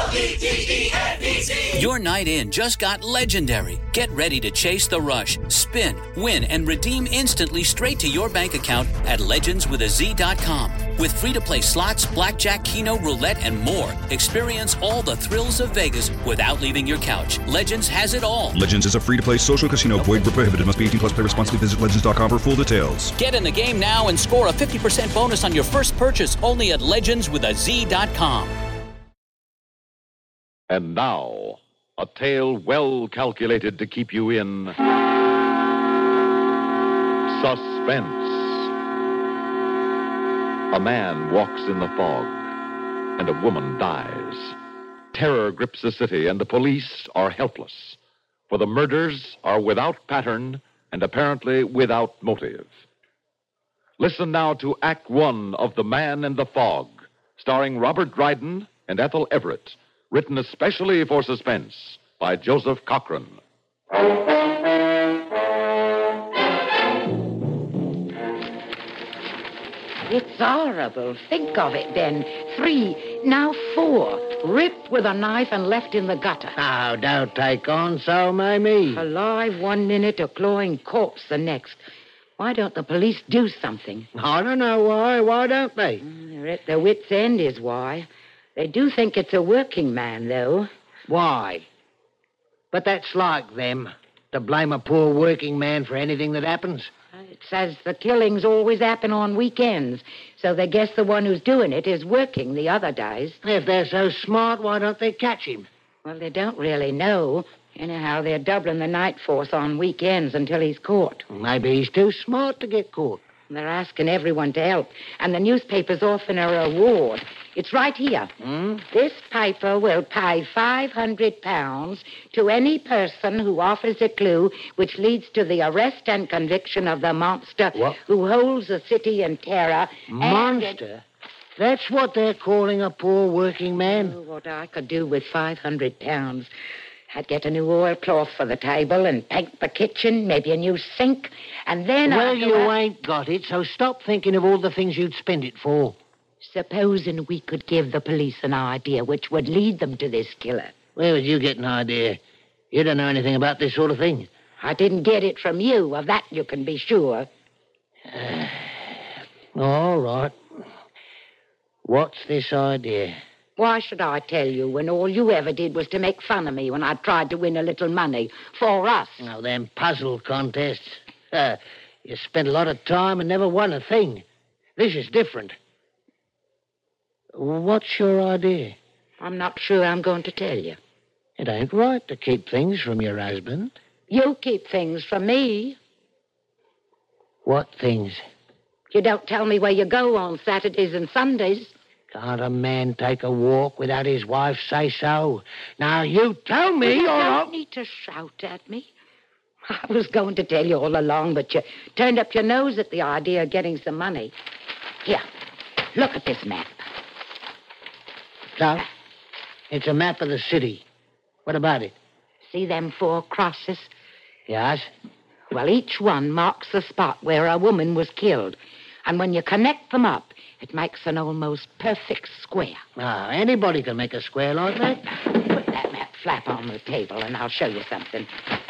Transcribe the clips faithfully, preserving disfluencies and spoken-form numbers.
L E G E N D Z. Your night in just got legendary. Get ready to chase the rush, spin, win, and redeem instantly straight to your bank account at legends with a z dot com. With free-to-play slots, blackjack, keno, roulette, and more, experience all the thrills of Vegas without leaving your couch. Legends has it all. Legends is a free-to-play social casino. Void where prohibited. Must be eighteen plus. Play responsibly. Visit legends dot com for full details. Get in the game now and score a fifty percent bonus on your first purchase only at legends with a z dot com. And now, a tale well calculated to keep you in suspense. A man walks in the fog, and a woman dies. Terror grips the city, and the police are helpless, for the murders are without pattern and apparently without motive. Listen now to Act One of The Man in the Fog, starring Robert Dryden and Ethel Everett, written especially for suspense by Joseph Cochran. It's horrible. Think of it, Ben. Three, now four. Ripped with a knife and left in the gutter. Oh, don't take on so, Mamie. Alive one minute, a clawing corpse the next. Why don't the police do something? I don't know why. Why don't they? They're at their wits' end is why. They do think it's a working man, though. Why? But that's like them, to blame a poor working man for anything that happens. It says the killings always happen on weekends, so they guess the one who's doing it is working the other days. If they're so smart, why don't they catch him? Well, they don't really know. Anyhow, they're doubling the night force on weekends until he's caught. Maybe he's too smart to get caught. They're asking everyone to help, and the newspaper's offering a reward. It's right here. Hmm? This paper will pay five hundred pounds to any person who offers a clue which leads to the arrest and conviction of the monster What? who holds the city in terror. Monster? That's what they're calling a poor working man? Oh, what I could do with five hundred pounds. I'd get a new oilcloth for the table and paint the kitchen, maybe a new sink, and then Well, I'd you go out- ain't got it, so stop thinking of all the things you'd spend it for. Supposing we could give the police an idea which would lead them to this killer. Where would you get an idea? You don't know anything about this sort of thing. I didn't get it from you, of that you can be sure. All right. What's this idea? Why should I tell you when all you ever did was to make fun of me when I tried to win a little money for us? Oh, them puzzle contests. Uh, you spent a lot of time and never won a thing. This is different. What's your idea? I'm not sure I'm going to tell you. It ain't right to keep things from your husband. You keep things from me. What things? You don't tell me where you go on Saturdays and Sundays. Can't a man take a walk without his wife say so? Now, you tell me, You or don't I'll... need to shout at me. I was going to tell you all along, but you turned up your nose at the idea of getting some money. Here, look at this map. So? It's a map of the city. What about it? See them four crosses? Yes? Well, each one marks the spot where a woman was killed. And when you connect them up, it makes an almost perfect square. Ah, anybody can make a square like that. Put that map flap on the table and I'll show you something.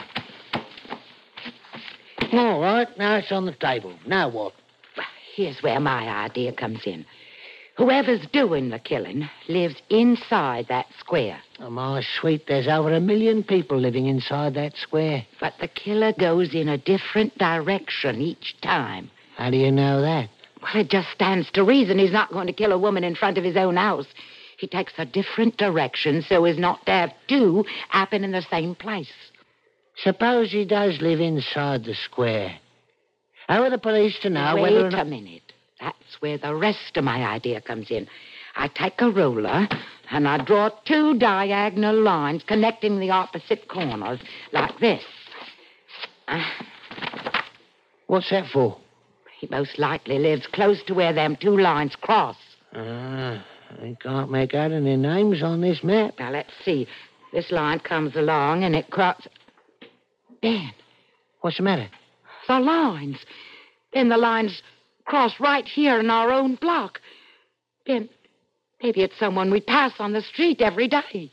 All right, now it's on the table. Now what? Well, here's where my idea comes in. Whoever's doing the killing lives inside that square. Oh, my sweet, there's over a million people living inside that square. But the killer goes in a different direction each time. How do you know that? Well, it just stands to reason he's not going to kill a woman in front of his own house. He takes a different direction so as not to have two happen in the same place. Suppose he does live inside the square. How are the police to know Wait whether or a not... minute. That's where the rest of my idea comes in. I take a ruler and I draw two diagonal lines connecting the opposite corners, like this. Uh, What's that for? he most likely lives close to where them two lines cross. Ah, I can't make out any names on this map. Now, let's see. This line comes along and it crosses... Ben, What's the matter? the lines. Ben, the lines cross right here in our own block. Ben, Maybe it's someone we pass on the street every day.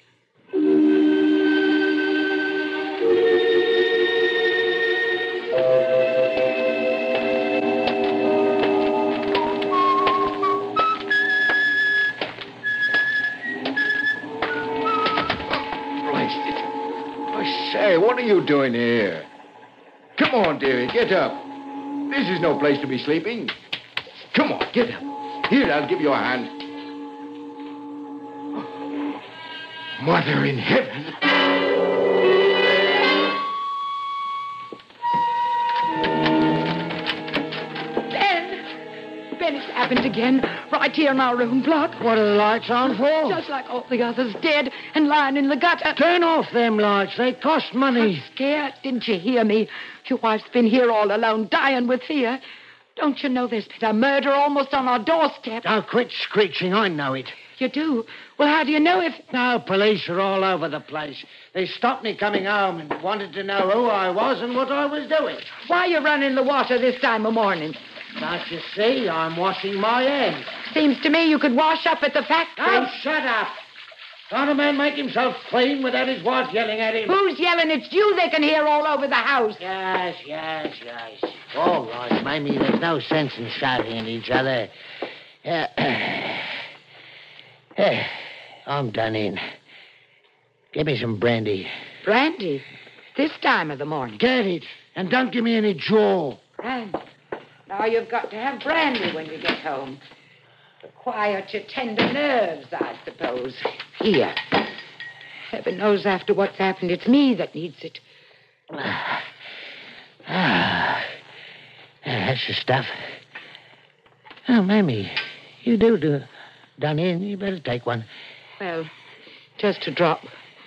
Hey, what are you doing here? Come on, dearie, get up. This is no place to be sleeping. Come on, get up. Here, I'll give you a hand. Mother in heaven. Ben! Ben, it's happened again. Right here in our own block. What are the lights on for? Just like all the others, dead and lying in the gutter. Turn off them lights. They cost money. I'm scared. Didn't you hear me? Your wife's been here all alone, dying with fear. Don't you know there's been a murder almost on our doorstep? Oh, quit screeching. I know it. You do? Well, how do you know if... No, police are all over the place. They stopped me coming home and wanted to know who I was and what I was doing. Why are you running the water this time of morning? Don't you see? I'm washing my hands. Seems to me you could wash up at the factory. Oh, shut up. Can't a man make himself clean without his wife yelling at him? Who's yelling? It's you they can hear all over the house. Yes, yes, yes. All right, Mamie, there's no sense in shouting at each other. Uh, I'm done in. Give me some brandy. Brandy? This time of the morning? Get it. And don't give me any jaw. Brandy. Now you've got to have brandy when you get home. To quiet your tender nerves, I suppose. Here. Heaven knows after what's happened, it's me that needs it. Ah, ah, that's the stuff. Oh, Mamie, you do do done in. You better take one. Well, just a drop.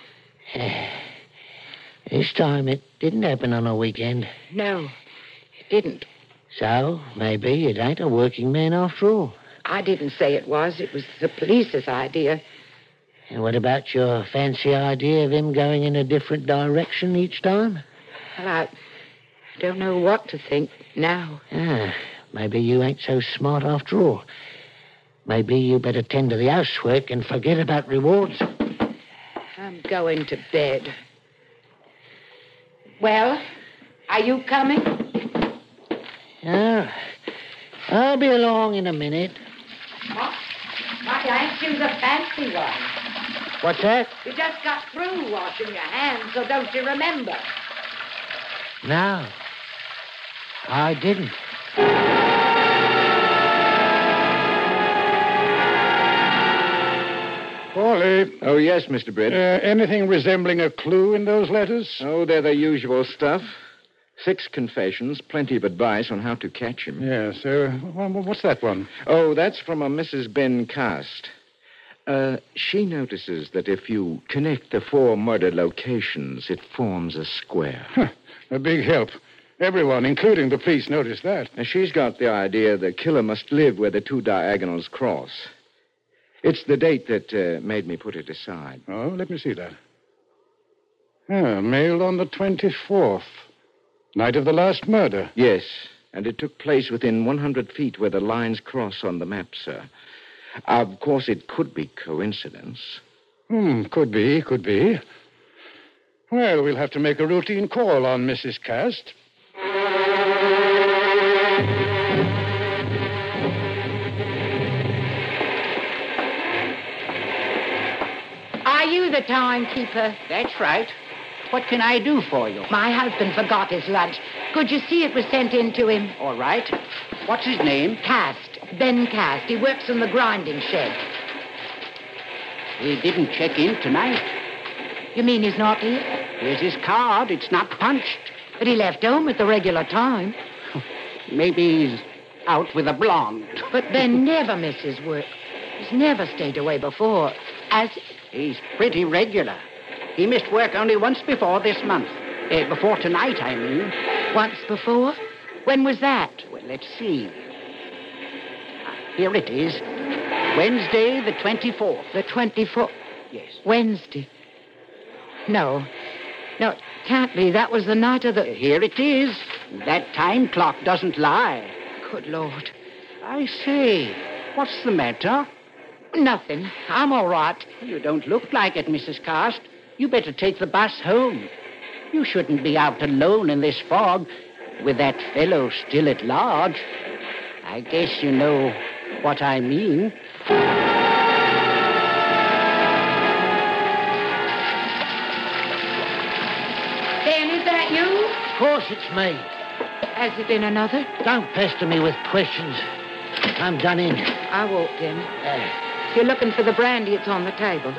This time it didn't happen on a weekend. No, it didn't. So, maybe it ain't a working man after all. I didn't say it was. It was the police's idea. And what about your fancy idea of him going in a different direction each time? Well, I don't know what to think now. Ah, maybe you ain't so smart after all. Maybe you better tend to the housework and forget about rewards. I'm going to bed. Well, are you coming? Yeah, I'll be along in a minute. What? Why, ain't you the fancy one? What's that? You just got through washing your hands, so don't you remember? No, I didn't. Paulie. Oh, yes, Mister Britt. Uh, anything resembling a clue in those letters? Oh, they're the usual stuff. Six confessions, plenty of advice on how to catch him. Yes. Uh, what's that one? Oh, that's from a Missus Ben Cast. Uh, she notices that if you connect the four murder locations, it forms a square. Huh, a big help. Everyone, including the police, noticed that. Now, she's got the idea the killer must live where the two diagonals cross. It's the date that uh, made me put it aside. Oh, let me see that. Ah, mailed on the twenty-fourth. Night of the last murder. Yes, and it took place within one hundred feet where the lines cross on the map, sir. Of course, it could be coincidence. Hmm, could be, could be. Well, we'll have to make a routine call on Missus Cast. Are you the timekeeper? That's right. What can I do for you? My husband forgot his lunch. Could you see it was sent in to him? All right. What's his name? Cast. Ben Cast. He works in the grinding shed. He didn't check in tonight. You mean he's not here? Here's his card. It's not punched. But he left home at the regular time. Maybe he's out with a blonde. But Ben never misses work. He's never stayed away before. As He's pretty regular. He missed work only once before this month. Uh, before tonight, I mean. Once before? When was that? Well, let's see. Here it is. Wednesday, the twenty-fourth. The twenty-fourth? Yes. Wednesday. No. No, it can't be. That was the night of the... Here it is. That time clock doesn't lie. Good Lord. I say, what's the matter? Nothing. I'm all right. You don't look like it, Missus Cast. You better take the bus home. You shouldn't be out alone in this fog with that fellow still at large. I guess you know what I mean. Ben, is that you? Of course it's me. Has there been another? Don't pester me with questions. I'm done in. I walked in. Uh, If you're looking for the brandy, it's on the table.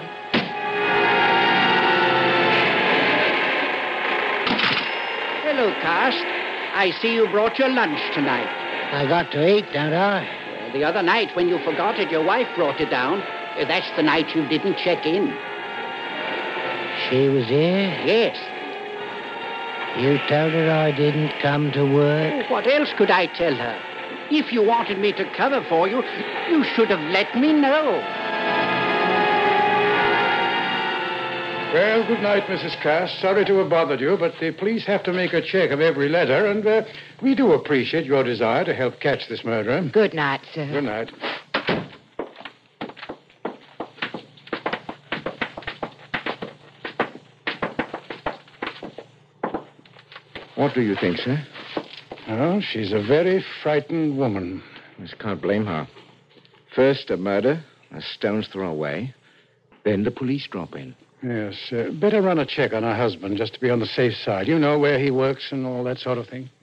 Hello, Cast. I see you brought your lunch tonight. I got to eat, don't I? Well, the other night when you forgot it, your wife brought it down. Uh, That's the night you didn't check in. She was here? Yes. You told her I didn't come to work? What else could I tell her? If you wanted me to cover for you, you should have let me know. Well, good night, Missus Cass. Sorry to have bothered you, but the police have to make a check of every letter, and uh, we do appreciate your desire to help catch this murderer. Good night, sir. Good night. What do you think, sir? Oh, she's a very frightened woman. Just can't blame her. First a murder, a stone's throw away. Then the police drop in. Yes, uh, better run a check on her husband just to be on the safe side. You know where he works and all that sort of thing.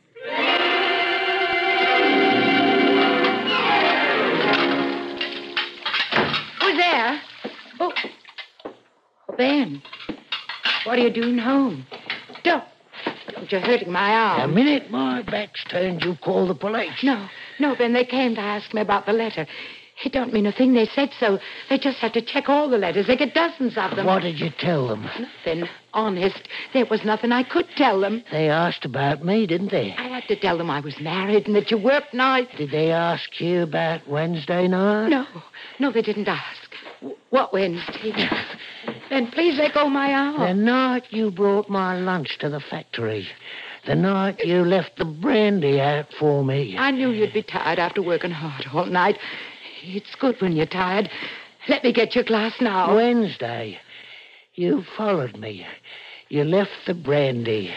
Who's there? Oh. oh, Ben. What are you doing home? Don't. Don't you're hurting my The arm. minute my back's turned, you call the police. No, no, Ben, they came to ask me about the letter. It don't mean a thing. They said so. They just had to check all the letters. They get dozens of them. What did you tell them? Nothing. Honest. There was nothing I could tell them. They asked about me, didn't they? I had to tell them I was married and that you worked nights. Did they ask you about Wednesday night? No, no, they didn't ask. W- What Wednesday? Ben, please let go my arm. The night you brought my lunch to the factory. The night you left the brandy out for me. I knew you'd be tired after working hard all night. It's good when you're tired. Let me get your glass now. Wednesday. You followed me. You left the brandy.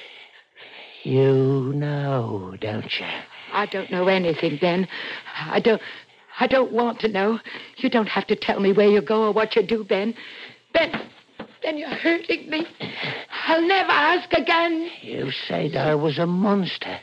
You know, don't you? I don't know anything, Ben. I don't... I don't want to know. You don't have to tell me where you go or what you do, Ben. Ben, Ben, you're hurting me. I'll never ask again. You said I was a monster.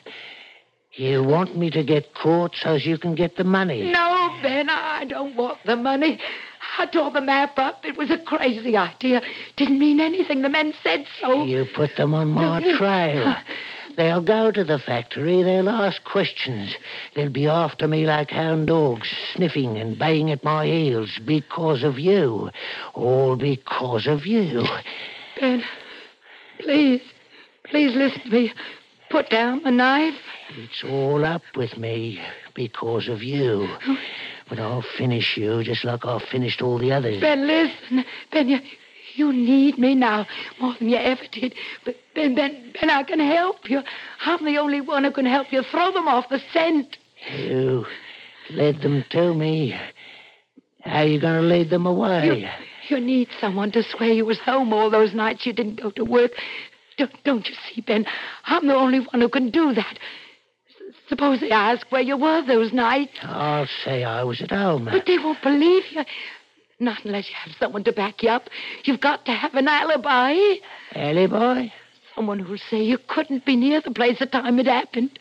You want me to get caught so as you can get the money. No, Ben, I don't want the money. I tore the map up. It was a crazy idea. Didn't mean anything. The men said so. You put them on my trail. They'll go to the factory. They'll ask questions. They'll be after me like hound dogs, sniffing and baying at my heels because of you. All because of you. Ben, please, please listen to me. Put down the knife. It's all up with me because of you. But I'll finish you just like I've finished all the others. Ben, listen. Ben, you, you need me now more than you ever did. But Ben, Ben, Ben, I can help you. I'm the only one who can help you throw them off the scent. You led them to me. How are you going to lead them away? You, you need someone to swear you was home all those nights you didn't go to work. Don't, don't you see, Ben? I'm the only one who can do that. S- suppose they ask where you were those nights. I'll say I was at home. But they won't believe you. Not unless you have someone to back you up. You've got to have an alibi. Alibi? Someone who'll say you couldn't be near the place the time it happened.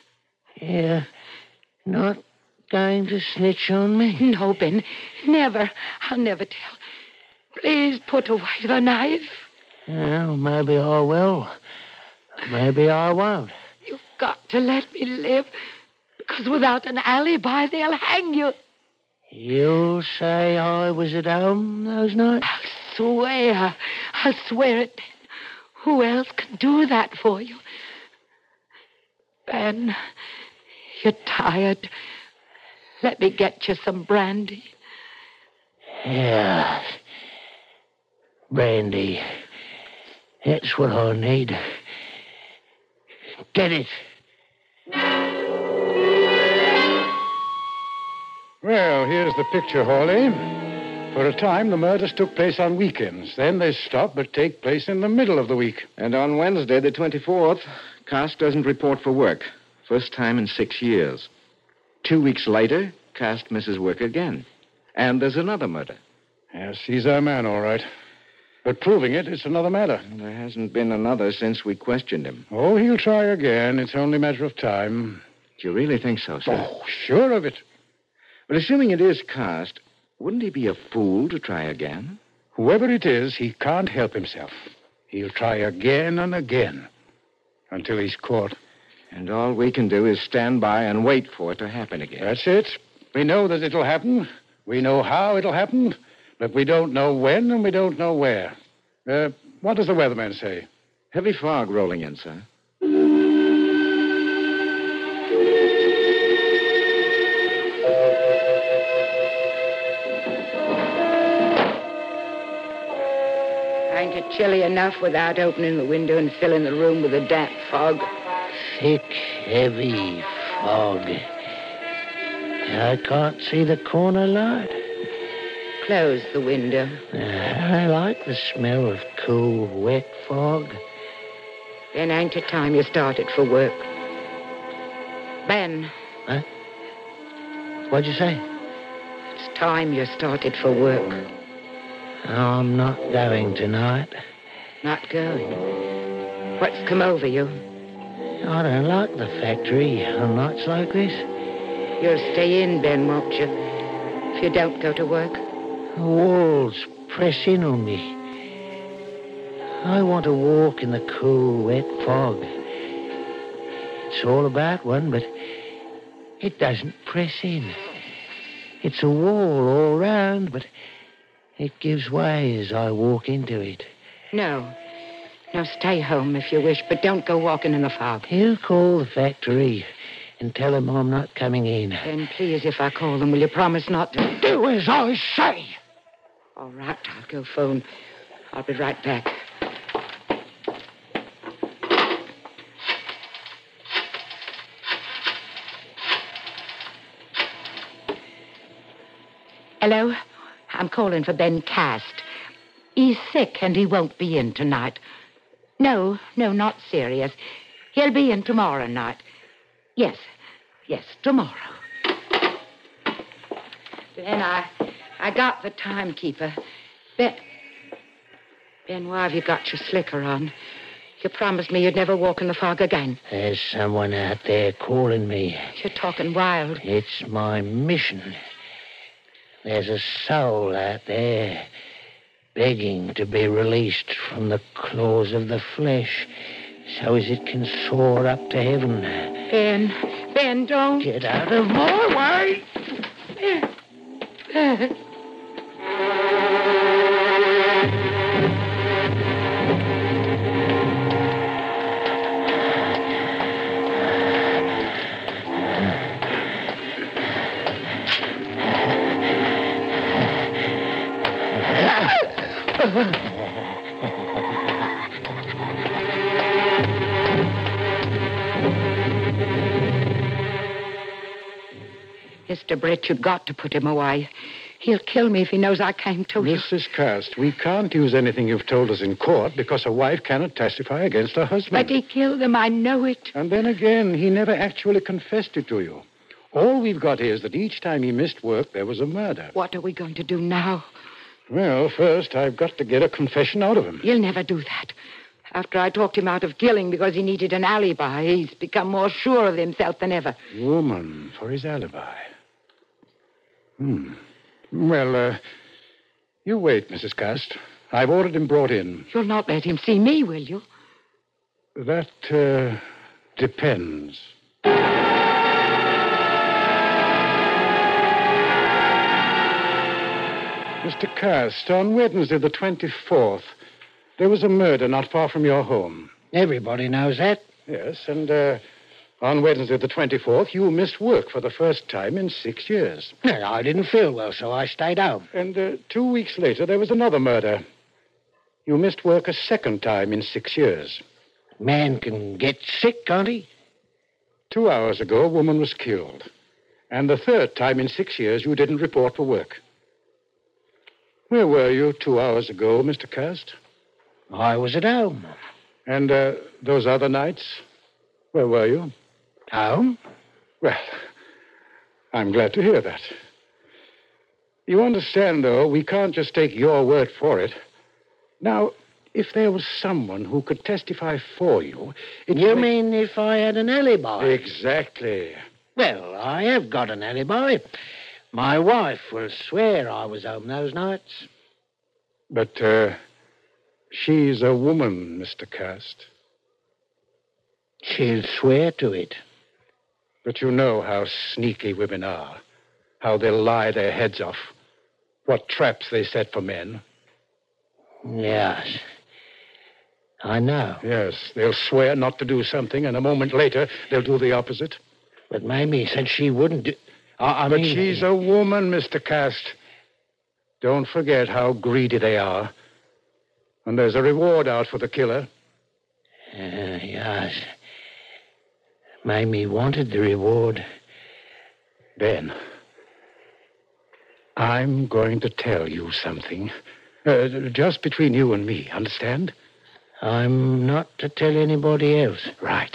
You're not going to snitch on me? No, Ben. Never. I'll never tell. Please put away the knife. Well, maybe I will. Maybe I won't. You've got to let me live. Because without an alibi, they'll hang you. You say I was at home those nights? I'll swear. I'll swear it, Ben. Who else can do that for you? Ben, you're tired. Let me get you some brandy. Yeah. Brandy. That's what I need. Get it. Well, here's the picture, Hawley. For a time, the murders took place on weekends. Then they stop but take place in the middle of the week. And on Wednesday, the twenty-fourth, Cast doesn't report for work. First time in six years. Two weeks later, Cast misses work again. And there's another murder. Yes, he's our man, all right. But proving it, it's another matter. There hasn't been another since we questioned him. Oh, he'll try again. It's only a matter of time. Do you really think so, sir? Oh, sure of it. But assuming it is Cast, wouldn't he be a fool to try again? Whoever it is, he can't help himself. He'll try again and again until he's caught. And all we can do is stand by and wait for it to happen again. That's it. We know that it'll happen. We know how it'll happen. But we don't know when and we don't know where. Uh, what does the weatherman say? Heavy fog rolling in, sir. Ain't it chilly enough without opening the window and filling the room with a damp fog? Thick, heavy fog. I can't see the corner light. Close the window. Uh, I like the smell of cool, wet fog. Then ain't it time you started for work? Ben. Huh? What'd you say? It's time you started for work. I'm not going tonight. Not going? What's come over you? I don't like the factory on nights like this. You'll stay in, Ben, won't you? If you don't go to work. The walls press in on me. I want to walk in the cool, wet fog. It's all about one, but it doesn't press in. It's a wall all round, but it gives way as I walk into it. No. No, stay home if you wish, but don't go walking in the fog. You call the factory and tell them I'm not coming in. Then please, if I call them, will you promise not to... Do as I say! All right, I'll go phone. I'll be right back. Hello? I'm calling for Ben Cast. He's sick and he won't be in tonight. No, no, not serious. He'll be in tomorrow night. Yes, yes, tomorrow. Then I... I got the timekeeper. Ben... Ben, why have you got your slicker on? You promised me you'd never walk in the fog again. There's someone out there calling me. You're talking wild. It's my mission. There's a soul out there begging to be released from the claws of the flesh so as it can soar up to heaven. Ben, Ben, don't... Get out of my way! Mister Brett, you've got to put him away. He'll kill me if he knows I came to you. Missus Cast, we can't use anything you've told us in court because a wife cannot testify against her husband. But he killed him, I know it. And then again, he never actually confessed it to you. All we've got is that each time he missed work, there was a murder. What are we going to do now? Well, first, I've got to get a confession out of him. You'll never do that. After I talked him out of killing because he needed an alibi, he's become more sure of himself than ever. Woman for his alibi. Hmm. Well, uh, you wait, Missus Cast. I've ordered him brought in. You'll not let him see me, will you? That, uh, depends. Mister Cast, on Wednesday the twenty-fourth, there was a murder not far from your home. Everybody knows that. Yes, and, uh, on Wednesday the twenty-fourth, you missed work for the first time in six years. Well, I didn't feel well, so I stayed home. And uh, two weeks later, there was another murder. You missed work a second time in six years. Man can get sick, can't he? Two hours ago, a woman was killed. And the third time in six years you didn't report for work. Where were you two hours ago, Mister Cast? I was at home. And uh, those other nights, where were you? Home? Well, I'm glad to hear that. You understand, though, we can't just take your word for it. Now, if there was someone who could testify for you... It You may... mean if I had an alibi? Exactly. Well, I have got an alibi. My wife will swear I was home those nights. But, uh, she's a woman, Mister Cast. She'll swear to it. But you know how sneaky women are. How they'll lie their heads off. What traps they set for men. Yes. I know. Yes, they'll swear not to do something, and a moment later, they'll do the opposite. But Mamie said she wouldn't do... I, I but mean... she's a woman, Mister Cast. Don't forget how greedy they are. And there's a reward out for the killer. Uh, yes. Mamie wanted the reward. Ben, I'm going to tell you something. Uh, just between you and me, understand? I'm not to tell anybody else. Right.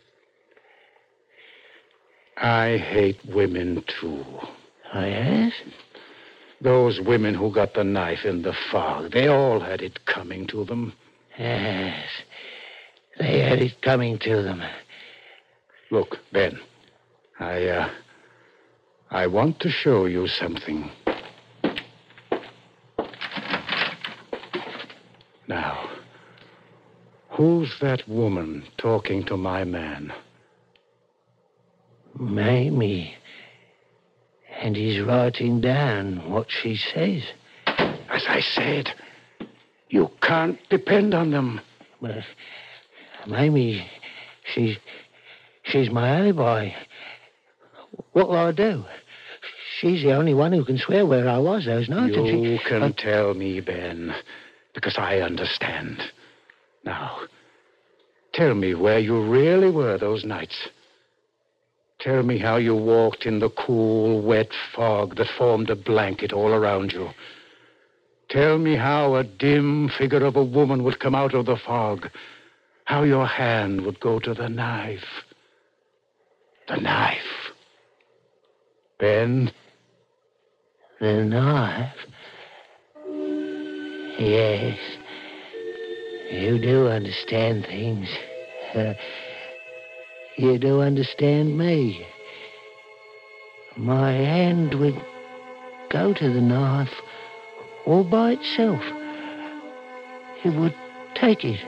I hate women, too. Oh, yes? Those women who got the knife in the fog, they all had it coming to them. Yes. They had it coming to them. Look, Ben, I, uh, I want to show you something. Now, who's that woman talking to my man? Mamie. And he's writing down what she says. As I said, you can't depend on them. But Mamie, she's, she's my alibi. What will I do? She's the only one who can swear where I was those nights. You and she, can uh, tell me, Ben, because I understand. Now, tell me where you really were those nights. Tell me how you walked in the cool, wet fog that formed a blanket all around you. Tell me how a dim figure of a woman would come out of the fog. How your hand would go to the knife. The knife. Ben? The knife? Yes. You do understand things. Uh, you do understand me. My hand would go to the knife all by itself. It would take it.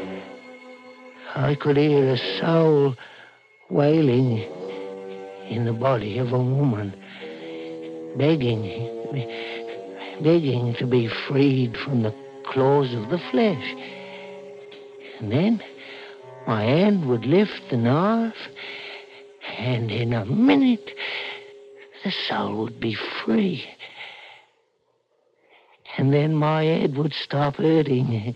I could hear a soul wailing in the body of a woman, begging, begging to be freed from the claws of the flesh. And then my hand would lift the knife, and in a minute, the soul would be free. And then my head would stop hurting.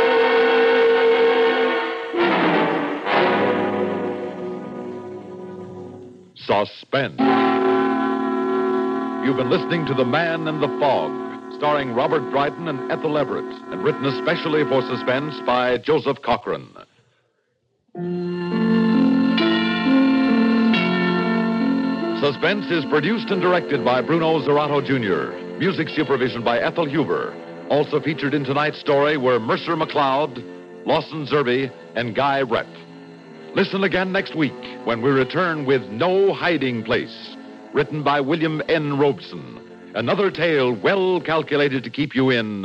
Suspense. You've been listening to The Man in the Fog, starring Robert Dryden and Ethel Everett, and written especially for Suspense by Joseph Cochran. Suspense is produced and directed by Bruno Zerato Junior Music supervision by Ethel Huber. Also featured in tonight's story were Mercer McLeod, Lawson Zerby, and Guy Rep. Listen again next week when we return with No Hiding Place, written by William N. Robeson. Another tale well calculated to keep you in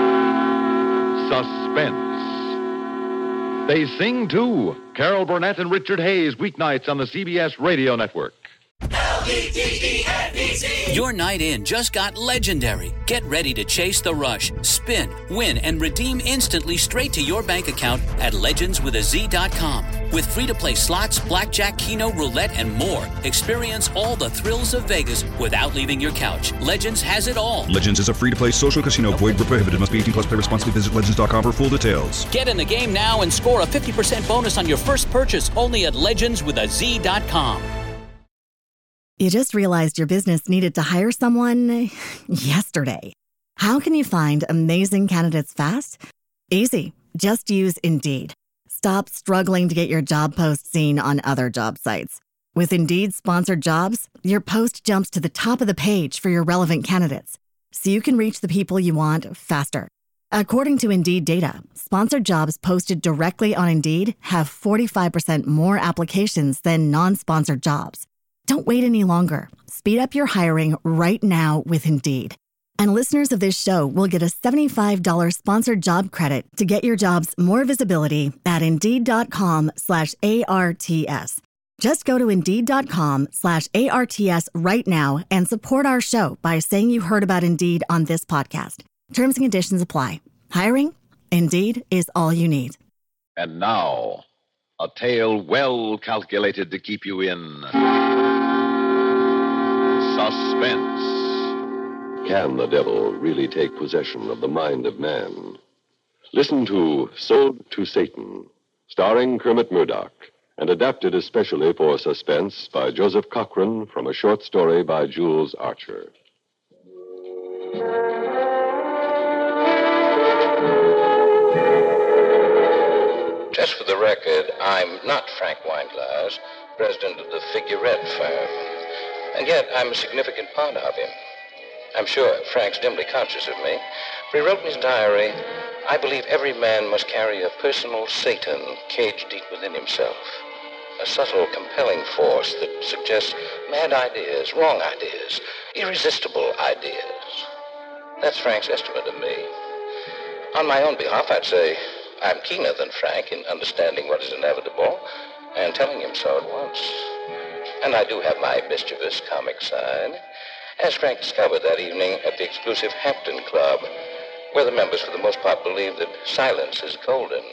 suspense. They sing, too. Carol Burnett and Richard Hayes, weeknights on the C B S Radio Network. L E D E N E Z. Your night in just got legendary. Get ready to chase the rush, spin, win, and redeem instantly straight to your bank account at legends with a z dot com. With free-to-play slots, blackjack, keno, roulette, and more, experience all the thrills of Vegas without leaving your couch. Legends has it all. Legends is a free-to-play social casino. Void where prohibited. Must be eighteen plus. Play responsibly. Visit legends dot com for full details. Get in the game now and score a fifty percent bonus on your first purchase only at legends with a z dot com. You just realized your business needed to hire someone yesterday. How can you find amazing candidates fast? Easy. Just use Indeed. Stop struggling to get your job post seen on other job sites. With Indeed sponsored jobs, your post jumps to the top of the page for your relevant candidates, so you can reach the people you want faster. According to Indeed data, sponsored jobs posted directly on Indeed have forty-five percent more applications than non-sponsored jobs. Don't wait any longer. Speed up your hiring right now with Indeed. And listeners of this show will get a seventy-five dollars sponsored job credit to get your jobs more visibility at Indeed.com slash ARTS. Just go to Indeed.com slash ARTS right now and support our show by saying you heard about Indeed on this podcast. Terms and conditions apply. Hiring? Indeed is all you need. And now, a tale well calculated to keep you in suspense. Can the devil really take possession of the mind of man? Listen to Sold to Satan, starring Kermit Murdoch, and adapted especially for suspense by Joseph Cochran from a short story by Jules Archer. Just for the record, I'm not Frank Weinglass, president of the Figurette firm. And yet I'm a significant part of him. I'm sure Frank's dimly conscious of me, for he wrote in his diary, I believe every man must carry a personal Satan caged deep within himself. A subtle, compelling force that suggests mad ideas, wrong ideas, irresistible ideas. That's Frank's estimate of me. On my own behalf, I'd say I'm keener than Frank in understanding what is inevitable and telling him so at once. And I do have my mischievous comic side, as Frank discovered that evening at the exclusive Hampton Club, where the members for the most part believe that silence is golden.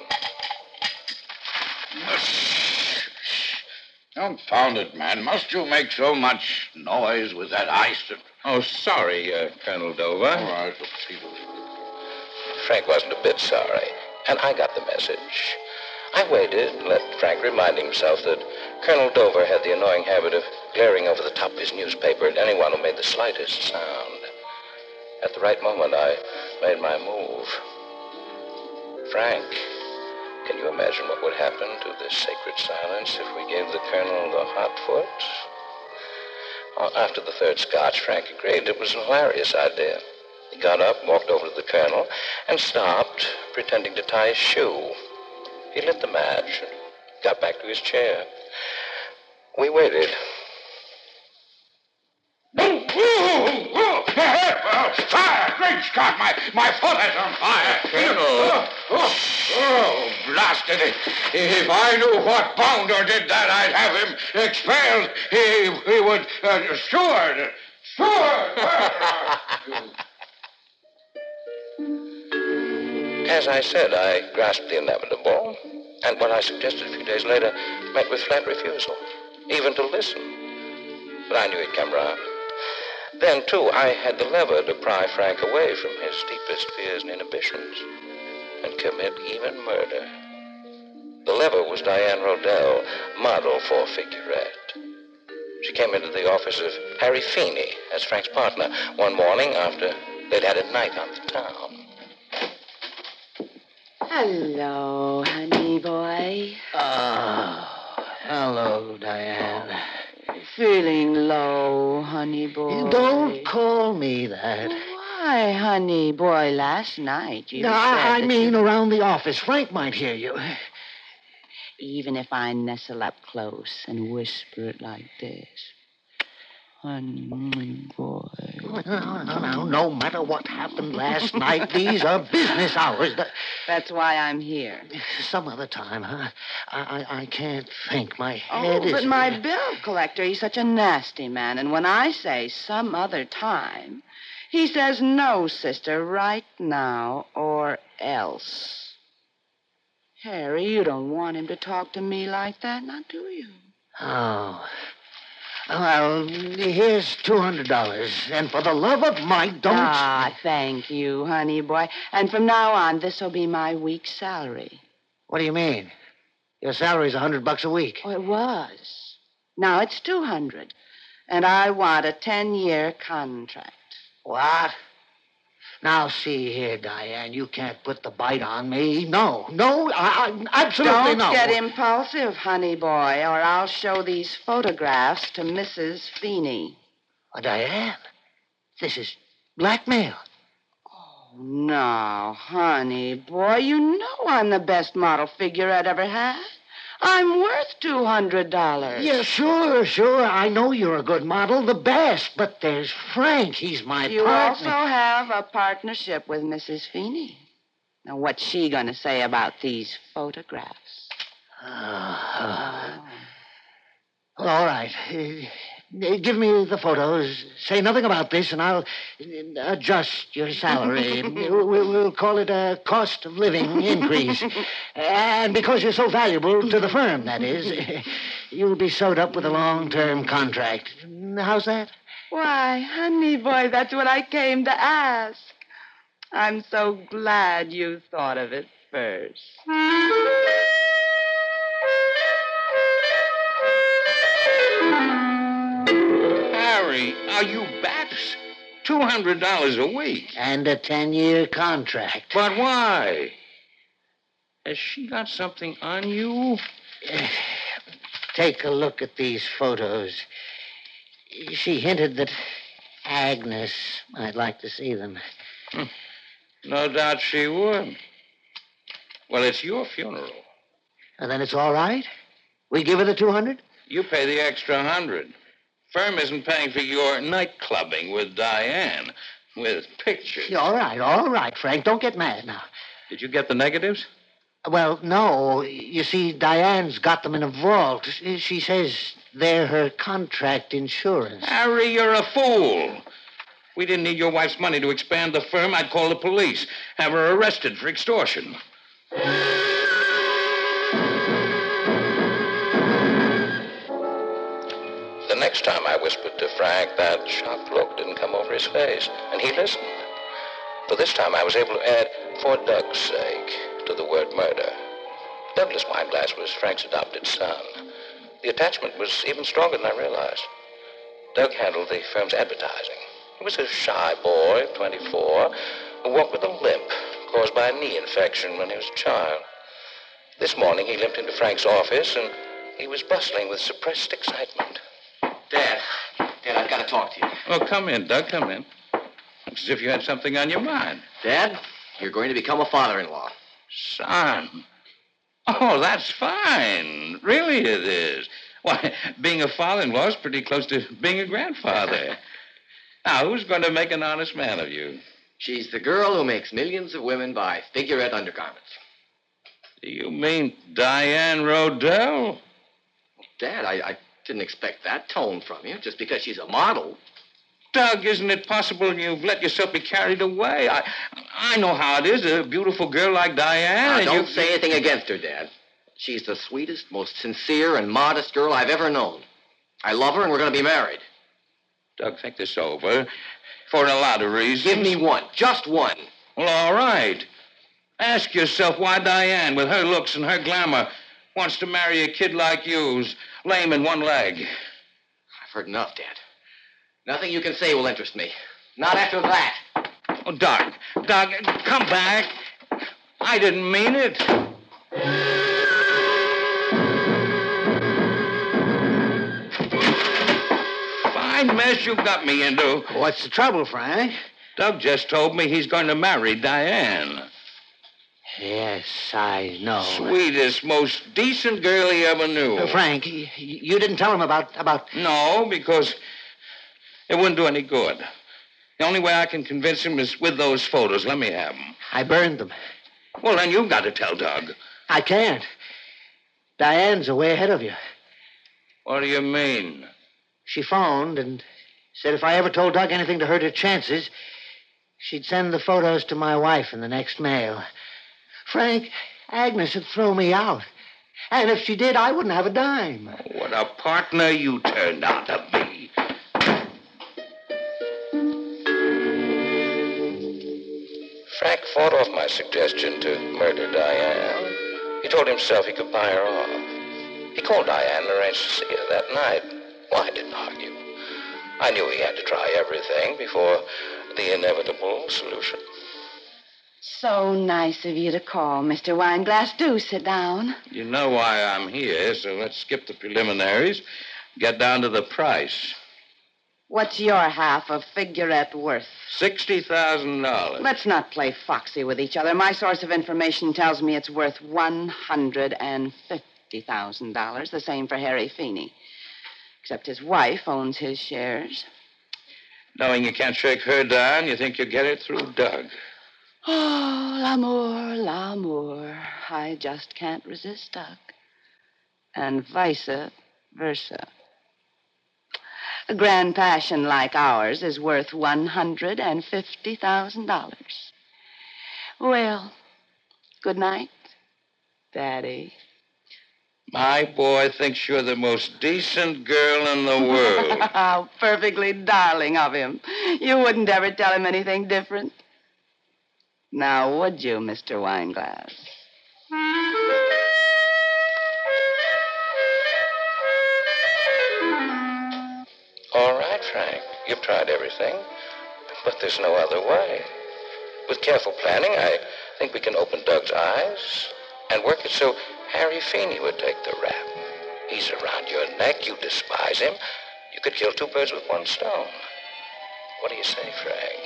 Confound it, man. Must you make so much noise with that ice? That... Oh, sorry, uh, Colonel Dover. All right, let's see. Frank wasn't a bit sorry, and I got the message. I waited and let Frank remind himself that Colonel Dover had the annoying habit of glaring over the top of his newspaper at anyone who made the slightest sound. At the right moment, I made my move. Frank, can you imagine what would happen to this sacred silence if we gave the Colonel the hot foot? Well, after the third scotch, Frank agreed it was a hilarious idea. He got up, walked over to the Colonel, and stopped, pretending to tie his shoe. He lit the match and got back to his chair. We waited. Fire! Great Scott, my, my foot is on fire. Colonel. Oh, oh, oh, blasted it. If I knew what bounder did that, I'd have him expelled. He, he would, uh, steward, steward. As I said, I grasped the inevitable, and what I suggested a few days later met with flat refusal, even to listen. But I knew he'd come round. Then, too, I had the lever to pry Frank away from his deepest fears and inhibitions and commit even murder. The lever was Diane Rodell, model for Figurette. She came into the office of Harry Feeney as Frank's partner one morning after they'd had a night on the town. Hello, honey boy. Oh, hello, Diane. Feeling low, honey boy. Don't call me that. Why, honey boy, last night you no, said I, I that mean you... around the office. Frank might hear you. Even if I nestle up close and whisper it like this. Honey boy. No, no, no, no matter what happened last night, these are business hours. That's why I'm here. Some other time, huh? I, I, I can't think. My head oh, is... but my bill collector, he's such a nasty man. And when I say some other time, he says no, sister, right now or else. Harry, you don't want him to talk to me like that, now do you? Oh... Well, here's two hundred dollars. And for the love of Mike, don't... Ah, thank you, honey boy. And from now on, this'll be my week's salary. What do you mean? Your salary's a hundred bucks a week. Oh, it was. Now it's two hundred. And I want a ten-year contract. What? Now, see here, Diane, you can't put the bite on me. No, no, I, I absolutely Don't no. get impulsive, honey boy, or I'll show these photographs to Missus Feeney. Oh, Diane, this is blackmail. Oh, no, honey boy, you know I'm the best model figure I'd ever had. I'm worth two hundred dollars. Yeah, sure, sure. I know you're a good model, the best. But there's Frank. He's my you partner. You also have a partnership with Missus Feeney. Now, what's she going to say about these photographs? Uh, oh. All right. Uh, give me the photos. Say nothing about this, and I'll adjust your salary. we'll, we'll call it a cost of living increase. And because you're so valuable to the firm, that is, you'll be sewed up with a long-term contract. How's that? Why, honey boy, that's what I came to ask. I'm so glad you thought of it first. Harry, are you bats? two hundred dollars a week. And a ten-year contract. But why? Has she got something on you? Take a look at these photos. She hinted that Agnes might like to see them. Hmm. No doubt she would. Well, it's your funeral. And then it's all right? We give her the two hundred? You pay the extra hundred. Firm isn't paying for your night clubbing with Diane, with pictures. Yeah, all right, all right, Frank. Don't get mad now. Did you get the negatives? Well, no. You see, Diane's got them in a vault. She says they're her contract insurance. Harry, you're a fool. We didn't need your wife's money to expand the firm. I'd call the police, have her arrested for extortion. The next time I whispered to Frank, that shocked look didn't come over his face, and he listened. But this time I was able to add, for Doug's sake, to the word murder. Douglas Wineglass was Frank's adopted son. The attachment was even stronger than I realized. Doug handled the firm's advertising. He was a shy boy, twenty-four, who walked with a limp caused by a knee infection when he was a child. This morning he limped into Frank's office, and he was bustling with suppressed excitement. Dad, Dad, I've got to talk to you. Oh, come in, Doug, come in. Looks as if you had something on your mind. Dad, you're going to become a father-in-law. Son. Oh, that's fine. Really it is. Why, being a father-in-law is pretty close to being a grandfather. Now, who's going to make an honest man of you? She's the girl who makes millions of women buy figurette undergarments. Do you mean Diane Rodell? Dad, I, I didn't expect that tone from you just because she's a model. Doug, isn't it possible you've let yourself be carried away? I I know how it is, a beautiful girl like Diane. Now, don't you... say anything against her, Dad. She's the sweetest, most sincere, and modest girl I've ever known. I love her, and we're going to be married. Doug, think this over. For a lot of reasons. Give me one. Just one. Well, all right. Ask yourself why Diane, with her looks and her glamour, wants to marry a kid like you who's lame in one leg. I've heard enough, Dad. Nothing you can say will interest me. Not after that. Oh, Doug, Doug, come back. I didn't mean it. Fine mess you got me into. What's the trouble, Frank? Doug just told me he's going to marry Diane. Yes, I know. Sweetest, most decent girl he ever knew. Uh, Frank, you, you didn't tell him about, about... No, because it wouldn't do any good. The only way I can convince him is with those photos. Let me have them. I burned them. Well, then you've got to tell Doug. I can't. Diane's way ahead of you. What do you mean? She phoned and said if I ever told Doug anything to hurt her chances, she'd send the photos to my wife in the next mail. Frank, Agnes would throw me out. And if she did, I wouldn't have a dime. What a partner you turned out to be. Frank fought off my suggestion to murder Diane. He told himself he could buy her off. He called Diane and arranged to see her that night. Well, I didn't argue. I knew he had to try everything before the inevitable solution. So nice of you to call, Mister Wineglass. Do sit down. You know why I'm here, so let's skip the preliminaries. Get down to the price. What's your half of Figurette worth? sixty thousand dollars. Let's not play foxy with each other. My source of information tells me it's worth one hundred fifty thousand dollars, the same for Harry Feeney. Except his wife owns his shares. Knowing you can't shake her down, you think you'll get it through Doug. Oh, l'amour, l'amour. I just can't resist Doug. And vice versa. A grand passion like ours is worth one hundred fifty thousand dollars. Well, good night, Daddy. My boy thinks you're the most decent girl in the world. How perfectly darling of him. You wouldn't ever tell him anything different. Now, would you, Mister Wineglass? All right, Frank. You've tried everything, but there's no other way. With careful planning, I think we can open Doug's eyes and work it so Harry Feeney would take the rap. He's around your neck. You despise him. You could kill two birds with one stone. What do you say, Frank?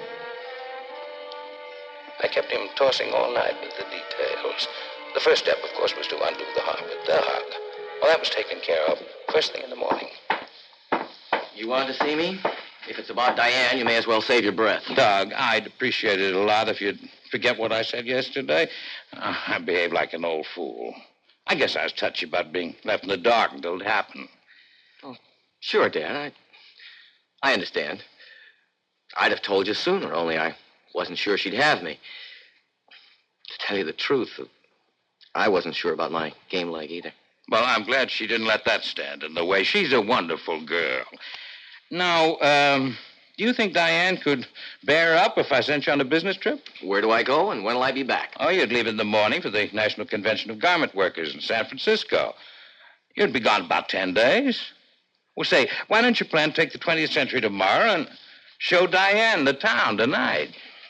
I kept him tossing all night with the details. The first step, of course, was to undo the harm with Doug. Well, that was taken care of first thing in the morning. You wanted to see me? If it's about Diane, you may as well save your breath. Doug, I'd appreciate it a lot if you'd forget what I said yesterday. Uh, I behaved like an old fool. I guess I was touchy about being left in the dark until it happened. Oh, sure, Dan. I, I understand. I'd have told you sooner, only I wasn't sure she'd have me. To tell you the truth, I wasn't sure about my game leg either. Well, I'm glad she didn't let that stand in the way. She's a wonderful girl. Now, um, do you think Diane could bear up if I sent you on a business trip? Where do I go, and when'll I be back? Oh, you'd leave in the morning for the National Convention of Garment Workers in San Francisco. You'd be gone about ten days. Well, say, why don't you plan to take the twentieth century tomorrow and show Diane the town tonight?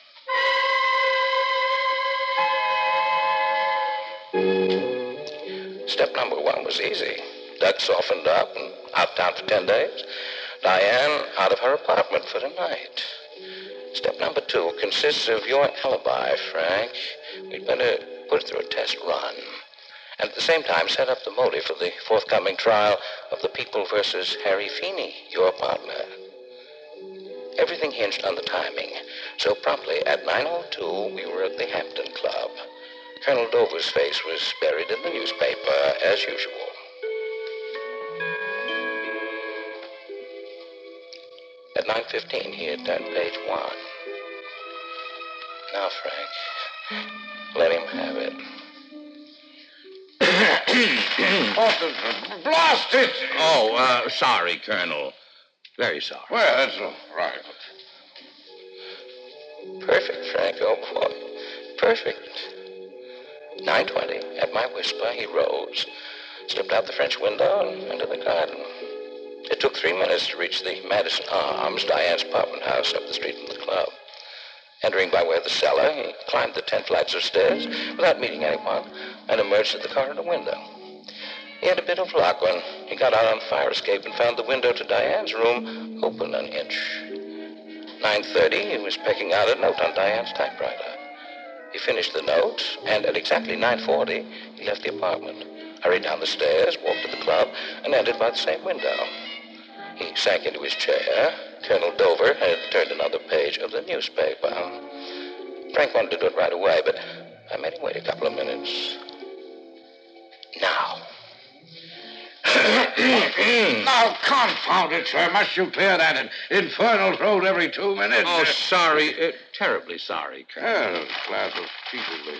Step number one was easy. Doug softened up and out of town for ten days. Diane out of her apartment for the night. Step number two consists of your alibi, Frank. We'd better put it through a test run. And at the same time, set up the motive for the forthcoming trial of the People versus Harry Feeney, your partner. Everything hinged on the timing. So promptly at nine oh two, we were at the Hampton Club. Colonel Dover's face was buried in the newspaper, as usual. At nine fifteen, he had turned page one. Now, Frank, let him have it. Oh, blast it! Oh, uh, sorry, Colonel. Very sorry. Well, that's all right. Perfect, Frank, oh boy. Perfect. nine twenty, at my whisper, he rose, slipped out the French window and into the garden. It took three minutes to reach the Madison Arms, Diane's apartment house up the street from the club. Entering by way of the cellar, he climbed the ten flights of stairs without meeting anyone and emerged at the corridor window. He had a bit of luck when he got out on the fire escape and found the window to Diane's room open an inch. nine thirty, he was pecking out a note on Diane's typewriter. He finished the note, and at exactly nine forty, he left the apartment, hurried down the stairs, walked to the club, and entered by the same window. He sank into his chair. Colonel Dover had turned another page of the newspaper. Frank wanted to do it right away, but I made him wait a couple of minutes. Now. Now, confound it, sir. Must you clear that infernal throat every two minutes? Oh, sorry. Uh, terribly sorry, Colonel. Well, glad to peaceably.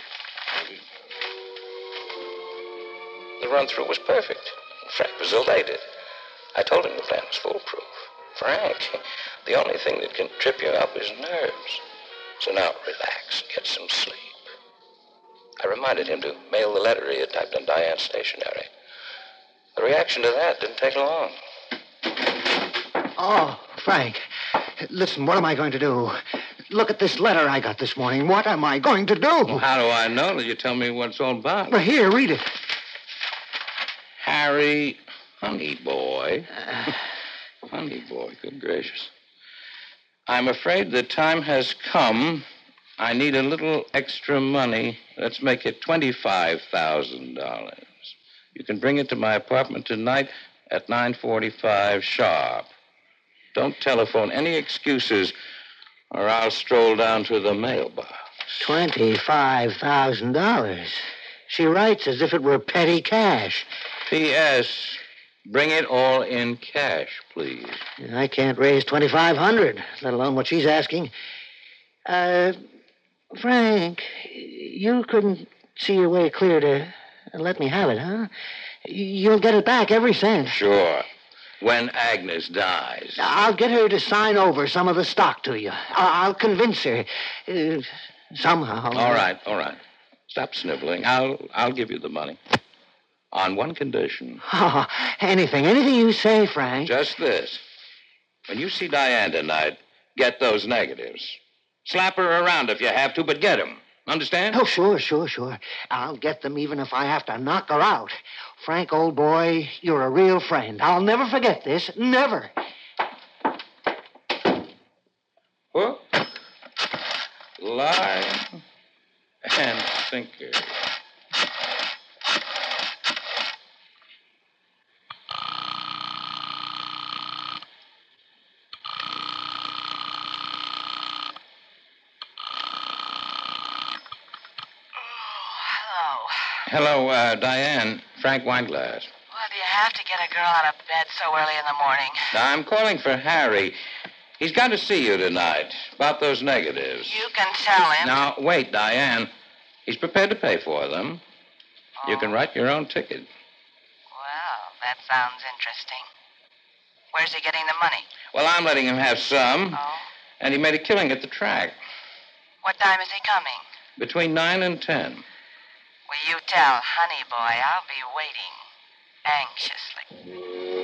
The run-through was perfect. Frank was elated. I told him the plan was foolproof. Frank, the only thing that can trip you up is nerves. So now relax, get some sleep. I reminded him to mail the letter he had typed on Diane's stationery. The reaction to that didn't take long. Oh, Frank, listen, what am I going to do? Look at this letter I got this morning. What am I going to do? Well, how do I know that you tell me what it's all about? Well, here, read it. Harry, honey boy. Uh... honey boy, good gracious. I'm afraid the time has come. I need a little extra money. Let's make it twenty-five thousand dollars. You can bring it to my apartment tonight at nine forty-five sharp. Don't telephone any excuses, or I'll stroll down to the mailbox. twenty-five thousand dollars. She writes as if it were petty cash. P S. Bring it all in cash, please. I can't raise twenty-five hundred dollars, let alone what she's asking. Uh, Frank, you couldn't see your way clear to let me have it, huh? You'll get it back, every cent. Sure. When Agnes dies. I'll get her to sign over some of the stock to you. I'll convince her. Uh, somehow. All right, all right. Stop sniveling. I'll I'll give you the money. On one condition. Oh, anything, anything you say, Frank. Just this. When you see Diane tonight, get those negatives. Slap her around if you have to, but get them. Understand? Oh, sure, sure, sure. I'll get them even if I have to knock her out. Frank, old boy, you're a real friend. I'll never forget this. Never. Hook, line, and sinker. Hello, uh, Diane. Frank Weinglass. Well, do you have to get a girl out of bed so early in the morning? I'm calling for Harry. He's got to see you tonight about those negatives. You can tell him. Now, wait, Diane. He's prepared to pay for them. Oh. You can write your own ticket. Well, that sounds interesting. Where's he getting the money? Well, I'm letting him have some. Oh? And he made a killing at the track. What time is he coming? Between nine and ten. Will you tell Honey Boy I'll be waiting anxiously.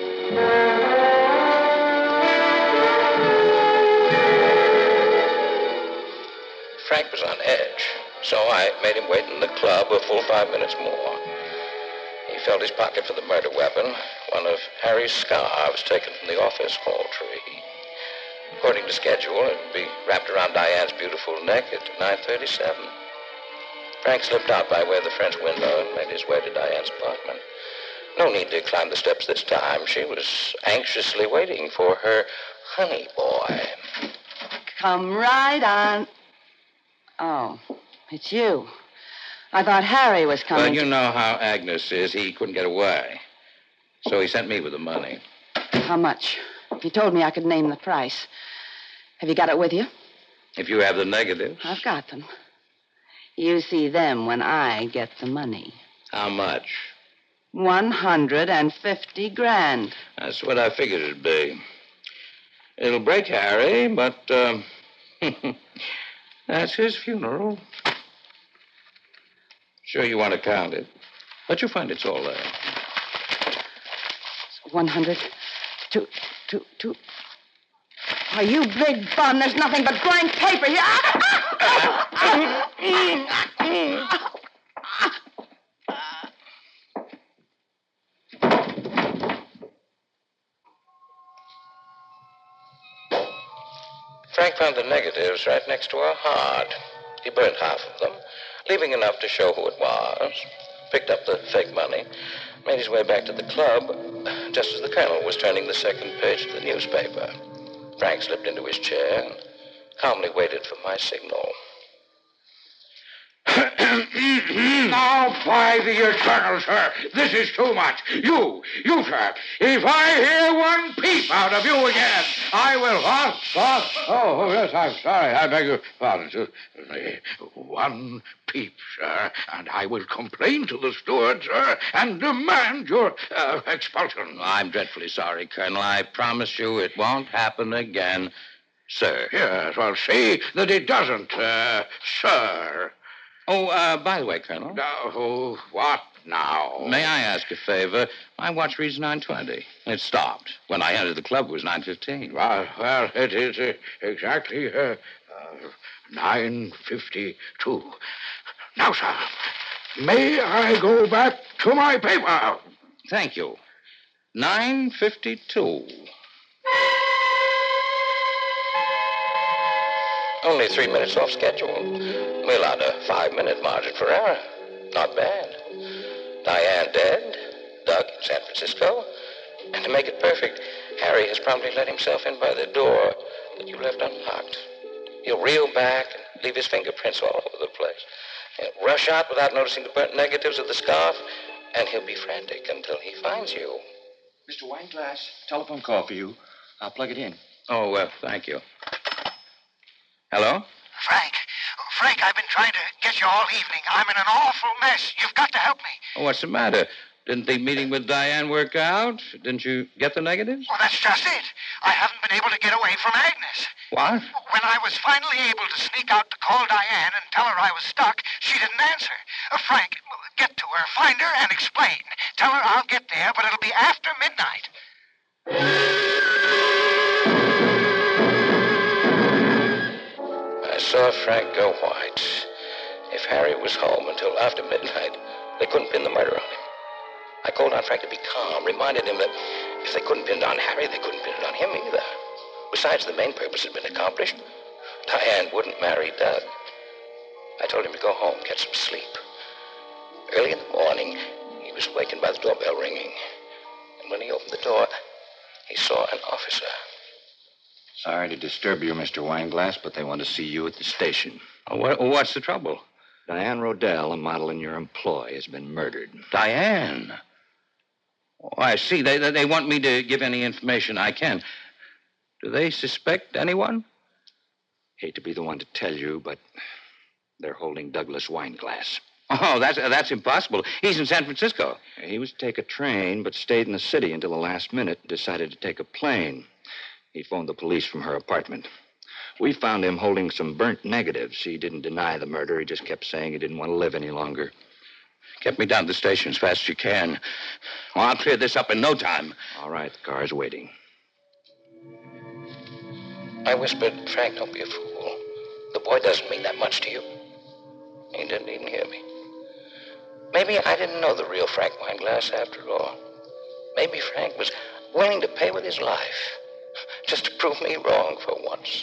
Frank was on edge, so I made him wait in the club a full five minutes more. He felt his pocket for the murder weapon, one of Harry's scarves taken from the office hall tree. According to schedule, it would be wrapped around Diane's beautiful neck at nine thirty-seven. Frank slipped out by way of the French window and made his way to Diane's apartment. No need to climb the steps this time. She was anxiously waiting for her honey boy. Come right on. Oh, it's you. I thought Harry was coming. Well, you know how Agnes is. He couldn't get away. So he sent me with the money. How much? He told me I could name the price. Have you got it with you? If you have the negatives. I've got them. You see them when I get the money. How much? One hundred and fifty grand. That's what I figured it'd be. It'll break Harry, but um, that's his funeral. Sure you want to count it, but you'll find it's all there. One hundred, two, two, two. Are you big bum? There's nothing but blank paper here. Frank found the negatives right next to her heart. He burned half of them, leaving enough to show who it was, picked up the fake money, made his way back to the club just as the colonel was turning the second page of the newspaper. Frank slipped into his chair and calmly waited for my signal. Now, by the eternal, sir, this is too much. You, you, sir, if I hear one peep out of you again, I will... What? What? Oh, oh, yes, I'm sorry. I beg your pardon, sir. One peep, sir, and I will complain to the steward, sir, and demand your uh, expulsion. I'm dreadfully sorry, Colonel. I promise you it won't happen again, sir. Yes, well, see that it doesn't, uh, sir. Oh, uh, by the way, Colonel. Oh, what now? May I ask a favor? My watch reads nine twenty. It stopped. When I entered the club, it was nine fifteen. Well, well, it is uh, exactly uh, uh, nine fifty-two. Now, sir, may I go back to my paper? Thank you. nine fifty-two. Only three minutes off schedule. We allowed a five-minute margin for error. Not bad. Diane dead, Doug in San Francisco, and to make it perfect, Harry has promptly let himself in by the door that you left unlocked. He'll reel back and leave his fingerprints all over the place. He'll rush out without noticing the burnt negatives of the scarf, and he'll be frantic until he finds you. Mister Wineglass, telephone call for you. I'll plug it in. Oh, well, thank you. Hello? Frank. Frank, I've been trying to get you all evening. I'm in an awful mess. You've got to help me. Oh, what's the matter? Didn't the meeting with Diane work out? Didn't you get the negatives? Well, that's just it. I haven't been able to get away from Agnes. What? When I was finally able to sneak out to call Diane and tell her I was stuck, she didn't answer. Uh, Frank, get to her, find her, and explain. Tell her I'll get there, but it'll be after midnight. I saw Frank go white. If Harry was home until after midnight, they couldn't pin the murder on him. I called on Frank to be calm, reminded him that if they couldn't pin it on Harry, they couldn't pin it on him either. Besides, the main purpose had been accomplished. Diane wouldn't marry Doug. I told him to go home, get some sleep. Early in the morning, he was awakened by the doorbell ringing. And when he opened the door, he saw an officer. Sorry to disturb you, Mister Wineglass, but they want to see you at the station. Oh, what, what's the trouble? Diane Rodell, a model in your employ, has been murdered. Diane? Oh, I see. They, they, they want me to give any information I can. Do they suspect anyone? Hate to be the one to tell you, but they're holding Douglas Wineglass. Oh, that's, uh, that's impossible. He's in San Francisco. He was to take a train, but stayed in the city until the last minute and decided to take a plane. He phoned the police from her apartment. We found him holding some burnt negatives. He didn't deny the murder. He just kept saying he didn't want to live any longer. Get me down to the station as fast as you can. Oh, I'll clear this up in no time. All right, the car's waiting. I whispered, Frank, don't be a fool. The boy doesn't mean that much to you. He didn't even hear me. Maybe I didn't know the real Frank Wineglass after all. Maybe Frank was willing to pay with his life just to prove me wrong for once.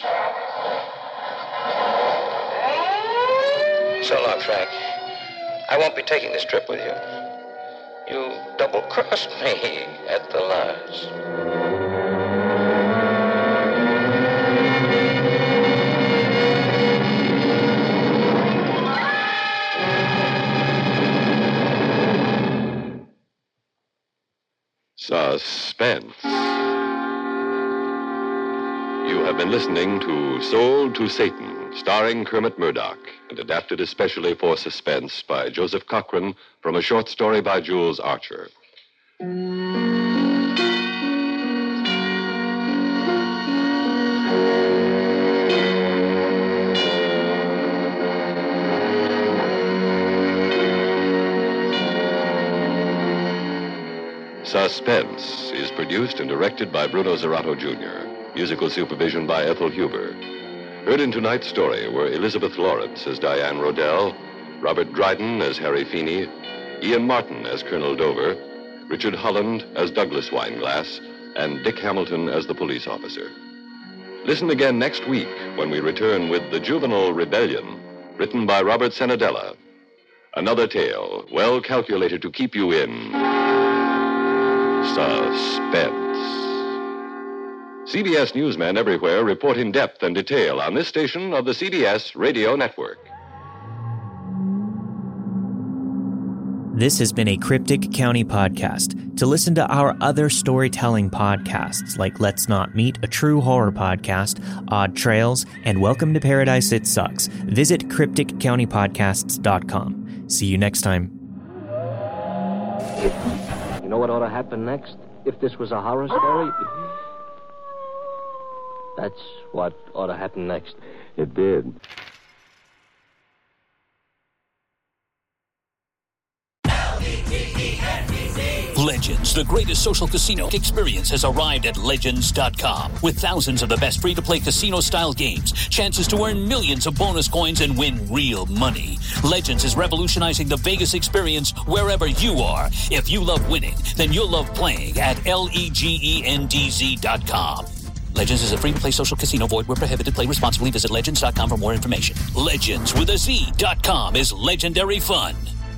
So long, Frank. I won't be taking this trip with you. You double-crossed me at the last. Suspense. You have been listening to Sold to Satan, starring Kermit Murdoch, and adapted especially for Suspense by Joseph Cochran from a short story by Jules Archer. Suspense is produced and directed by Bruno Zerato, Junior Musical supervision by Ethel Huber. Heard in tonight's story were Elizabeth Lawrence as Diane Rodell, Robert Dryden as Harry Feeney, Ian Martin as Colonel Dover, Richard Holland as Douglas Wineglass, and Dick Hamilton as the police officer. Listen again next week when we return with The Juvenile Rebellion, written by Robert Senadella. Another tale well calculated to keep you in suspense. C B S newsmen everywhere report in depth and detail on this station of the C B S Radio Network. This has been a Cryptic County podcast. To listen to our other storytelling podcasts like Let's Not Meet, a true horror podcast, Odd Trails, and Welcome to Paradise It Sucks, visit cryptic county podcasts dot com. See you next time. You know what ought to happen next? If this was a horror story? That's what ought to happen next. It did. Legends, the greatest social casino experience, has arrived at Legends dot com. With thousands of the best free-to-play casino-style games, chances to earn millions of bonus coins and win real money. Legends is revolutionizing the Vegas experience wherever you are. If you love winning, then you'll love playing at L E G E N D Z dot com. Legends is a free-to-play social casino. Void where prohibited. Play responsibly. Visit Legends dot com for more information. Legends with a Z dot com is legendary fun.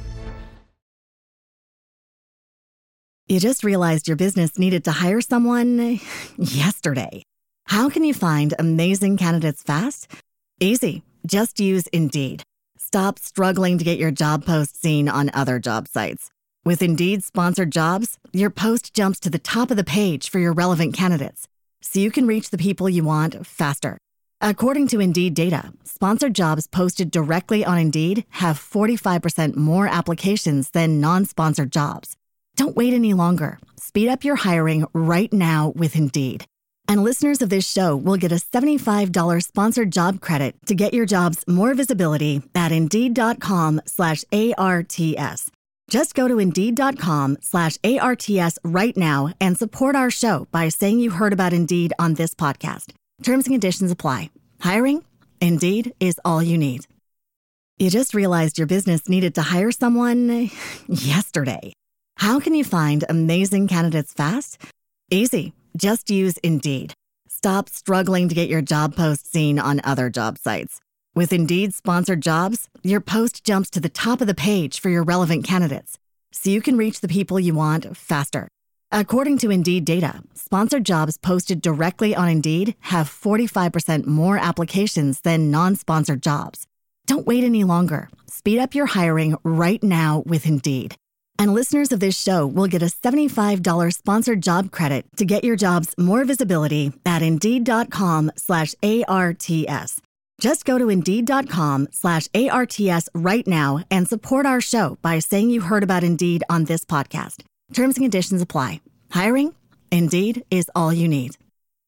You just realized your business needed to hire someone yesterday. How can you find amazing candidates fast? Easy. Just use Indeed. Stop struggling to get your job post seen on other job sites. With Indeed sponsored jobs, your post jumps to the top of the page for your relevant candidates, so you can reach the people you want faster. According to Indeed data, sponsored jobs posted directly on Indeed have forty-five percent more applications than non-sponsored jobs. Don't wait any longer. Speed up your hiring right now with Indeed. And listeners of this show will get a seventy-five dollars sponsored job credit to get your jobs more visibility at Indeed.com slash ARTS. Just go to Indeed.com slash ARTS right now and support our show by saying you heard about Indeed on this podcast. Terms and conditions apply. Hiring? Indeed is all you need. You just realized your business needed to hire someone yesterday. How can you find amazing candidates fast? Easy. Just use Indeed. Stop struggling to get your job post seen on other job sites. With Indeed sponsored jobs, your post jumps to the top of the page for your relevant candidates, so you can reach the people you want faster. According to Indeed data, sponsored jobs posted directly on Indeed have forty-five percent more applications than non-sponsored jobs. Don't wait any longer. Speed up your hiring right now with Indeed. And listeners of this show will get a seventy-five dollars sponsored job credit to get your jobs more visibility at Indeed.com slash ARTS. Just go to Indeed.com slash ARTS right now and support our show by saying you heard about Indeed on this podcast. Terms and conditions apply. Hiring? Indeed is all you need.